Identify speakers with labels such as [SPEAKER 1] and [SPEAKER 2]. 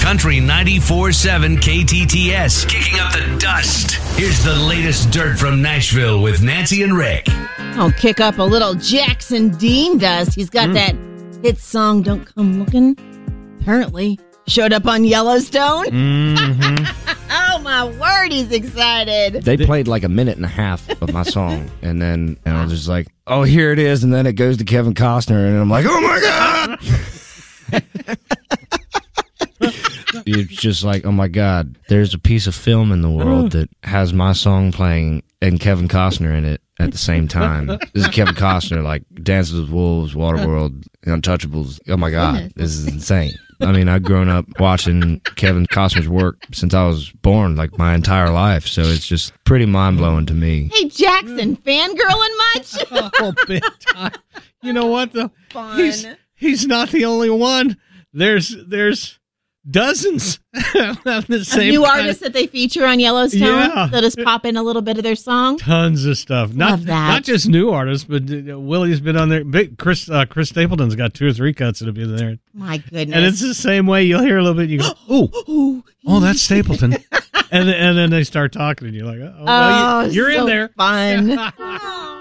[SPEAKER 1] Country 94.7 KTTS, kicking up the dust. Here's the latest dirt from Nashville with Nancy and Rick.
[SPEAKER 2] I'll kick up a little Jackson Dean dust. He's got that hit song, Don't Come Looking. Apparently showed up on Yellowstone. Oh, my word, he's excited.
[SPEAKER 3] They played like a minute and a half of my song, and I was just like, oh, here it is, and then it goes to Kevin Costner, and I'm like, oh, my God! It's just like, oh, my God, there's a piece of film in the world that has my song playing and Kevin Costner in it at the same time. This is Kevin Costner, like Dances with Wolves, Waterworld, Untouchables. Oh, my God, this is insane. I mean, I've grown up watching Kevin Costner's work since I was born, like my entire life. So it's just pretty mind-blowing to me.
[SPEAKER 2] Hey, Jackson, fangirling much?
[SPEAKER 4] Oh, big time. You know what, though?
[SPEAKER 2] Fun.
[SPEAKER 4] He's not the only one. There's dozens of the same
[SPEAKER 2] new artists that they feature on Yellowstone.
[SPEAKER 4] Yeah.
[SPEAKER 2] They'll just pop in a little bit of their song.
[SPEAKER 4] Tons of stuff.
[SPEAKER 2] Love that.
[SPEAKER 4] Not just new artists, but Willie's been on there. Big Chris Stapleton's got 2 or 3 cuts that'll be there.
[SPEAKER 2] My goodness.
[SPEAKER 4] And it's the same way. You'll hear a little bit. And you go, oh, that's Stapleton. and then they start talking, and you're like, well, you're in there.
[SPEAKER 2] Fun.